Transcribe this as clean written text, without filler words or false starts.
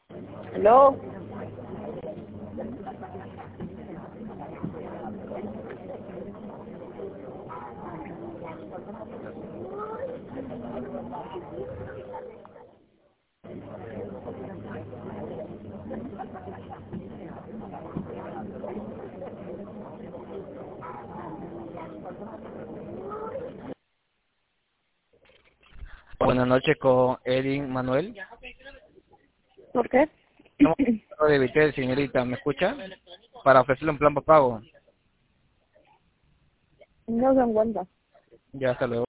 ¿Aló? Buenas noches con Edwin Manuel. ¿Por qué? Llamo de Vitel, señorita, ¿me escucha? Para ofrecerle un plan por pago. No se encuentra. Ya, hasta luego.